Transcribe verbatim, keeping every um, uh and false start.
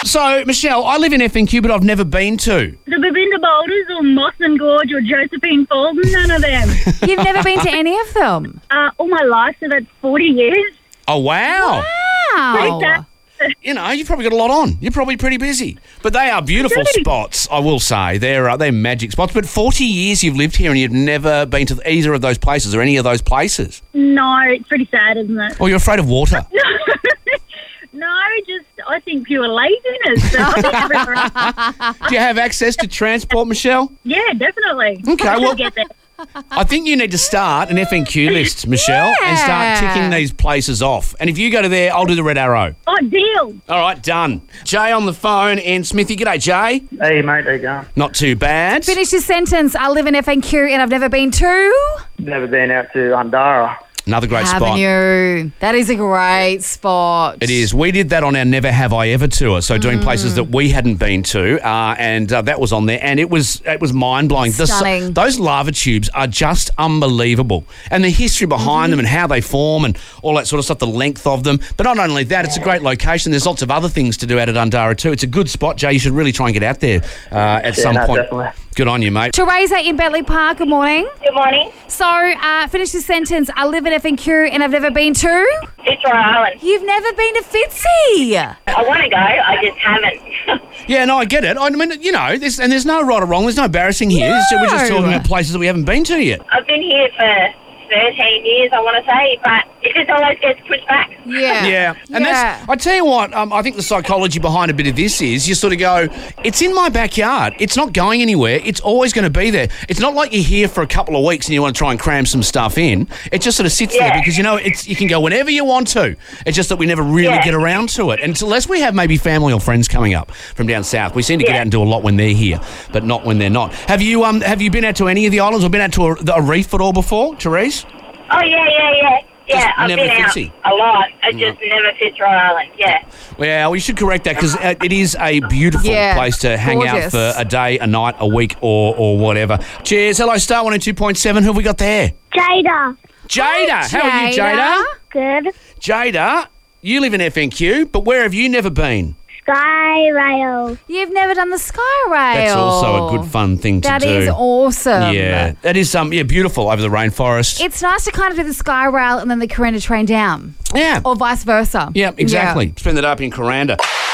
So, Michelle, I live in F N Q, but I've never been to. Have you been to Boulders or Mosman Gorge or Josephine Falls? None of them. You've never been to any of them? uh, all my life, so that's forty years. Oh, wow. Wow. That- You know, you've probably got a lot on. You're probably pretty busy. But they are beautiful Really? spots, I will say. They're, uh, they're magic spots. But forty years you've lived here and you've never been to either of those places or any of those places. No, it's pretty sad, isn't it? Or you're afraid of water. No, just I think pure laziness. So I think everywhere- Do you have access to transport, Michelle? yeah, definitely. Okay, I well- should get there. I think you need to start an F N Q list, Michelle, and start Yeah. ticking these places off. And if you go to there, I'll do the red arrow. Oh, deal. All right, done. Jay on the phone and Smithy. G'day, Jay. Hey, mate, how you going? Not too bad. Finish your sentence. I live in F N Q and I've never been to. Never been out to Undara. Another great Haven't spot. you? That is a great spot. It is. We did that on our Never Have I Ever tour, so Mm. doing places that we hadn't been to, uh, and uh, that was on there, and it was it was mind blowing. Stunning. Those lava tubes are just unbelievable, and the history behind Mm-hmm. them and how they form and all that sort of stuff, the length of them. But not only that, it's a great location. There's lots of other things to do out at Undara too. It's a good spot, Jay. You should really try and get out there uh, at Yeah, some no, point. definitely. Good on you, mate. Teresa in Bentley Park, good morning. Good morning. So, uh, finish the sentence. I live in F N Q and I've never been to. Fitzroy Island. You've never been to Fitzy. I want to go, I just haven't. Yeah, no, I get it. I mean, you know, there's, and there's no right or wrong. There's no embarrassing here. It's- We're just No. talking about places that we haven't been to yet. I've been here for thirteen years, I want to say, but it just always gets pushed back. Yeah. Yeah, and Yeah. that's, I tell you what, um, I think the psychology behind a bit of this is you sort of go, it's in my backyard. It's not going anywhere. It's always going to be there. It's not like you're here for a couple of weeks and you want to try and cram some stuff in. It just sort of sits there Yeah. because, you know, it's you can go whenever you want to. It's just that we never really Yeah. get around to it. And unless we have maybe family or friends coming up from down south, we seem to get Yeah. out and do a lot when they're here, but not when they're not. Have you um have you been out to any of the islands or been out to a, a reef at all before, Therese? Oh, yeah, yeah, yeah. Yeah, Just I've never been out Fitzy. a lot. I just never Fitzroy Island, yeah. Well, we should correct that because it is a beautiful Yeah, place to hang gorgeous. out for a day, a night, a week, or or whatever. Cheers. Hello, Star one oh two point seven. Who have we got there? Jada. Jada. How are you, Jada? Good. Jada, you live in F N Q, but where have you never been? Sky Rail. You've never done the Sky Rail. That's also a good fun thing to That do. is awesome. Yeah, that is um, yeah, beautiful over the rainforest. It's nice to kind of do the Sky Rail and then the Corenda train down. yeah. Or vice versa. Yeah, exactly. Spend the day up in Coranda.